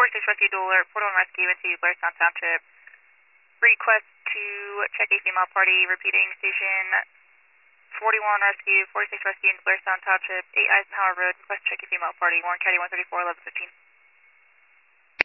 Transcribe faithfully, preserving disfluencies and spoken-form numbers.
forty-six Rescue Dual Alert, Port one Rescue into Blairstown Township. Request to check a female party, repeating station forty-one Rescue, forty-six Rescue into Blairstown Township, eight Eisenhower Road. Request to check a female party, Warren County one thirty-four, eleven fifteen.